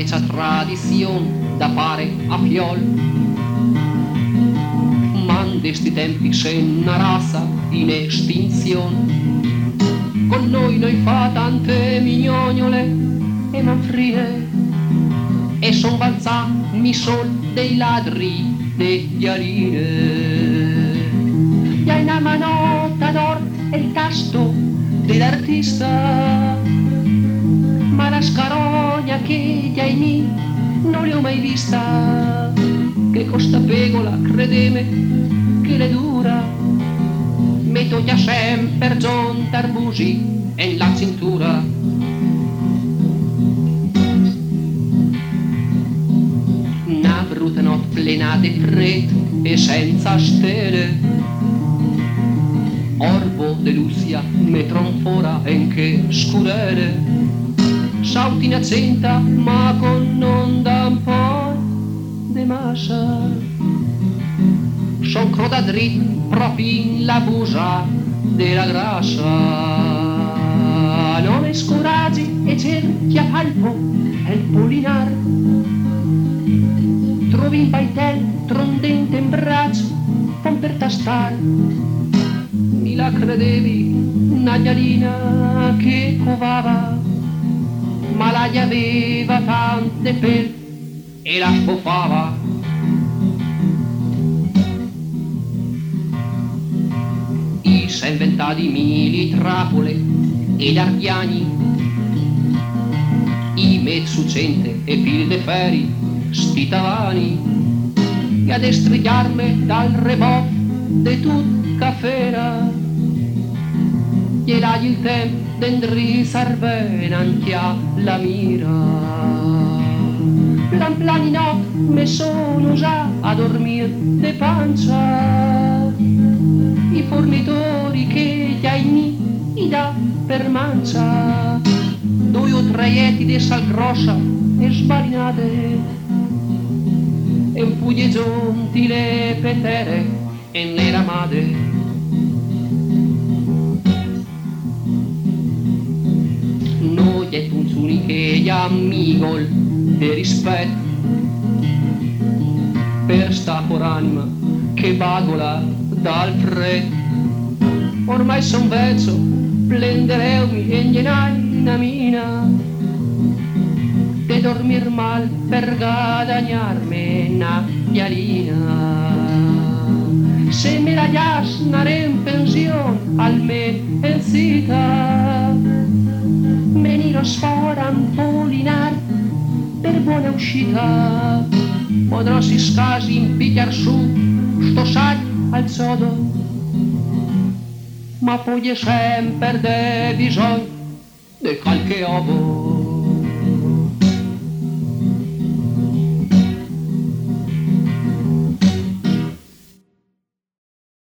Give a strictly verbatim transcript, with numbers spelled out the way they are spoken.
vecchia tradizione da fare a fiol. Ma in questi tempi c'è una razza in estinzione. Con noi noi fa tante mignognole e manfrie e son balzà mi sol dei ladri degli aline. E hai una manota d'or e il tasto dell'artista, ma la scarogna che gli hai mi non le ho mai vista. Che costa pegola, credeme, che le dura, metto già sempre giunta arbusi e la cintura. Una brutta notte plena di freddo e senza stelle, orbo de Lucia me tronfora en che scurere, sauti in accenta ma con onda un po' de massa, son croda dritto proprio in la busa della grassa. Non è scoraggi e cerchi a palpo e il polinar, trovi in baitel trondente in braccio con per tastare. Mi la credevi una gnalina che covava, ma la gli aveva tante pel e la sbufava. I s'è inventati mili trapole ed arghiani, i mezzucente e fil de feri stitavani, e ad estrigliarme dal reboff de tut cafera, gliel'hai il tempo d'endrizzar bene anche la mira. Plan plan in notte me sono già a dormir de pancia, i fornitori che gli hai mi i dà per mancia, due o tre etti di sal grossa e sbalinate, e un puglie giunti le petere e ne ramade. Noi e tunzuni che gli amigol de rispetto per sta coranima che bagola dal freddo. Ormai son vecchio, plendereumi e glienai una mina de dormir mal per guadagnarmi una chiarina. Se me la jasnare in pensione almeno en cita, venire sfora un polinar per buona uscita, potrò si scasi impigliar su sto saggio al sodo, ma poi è sempre de bisogno di qualche ovo.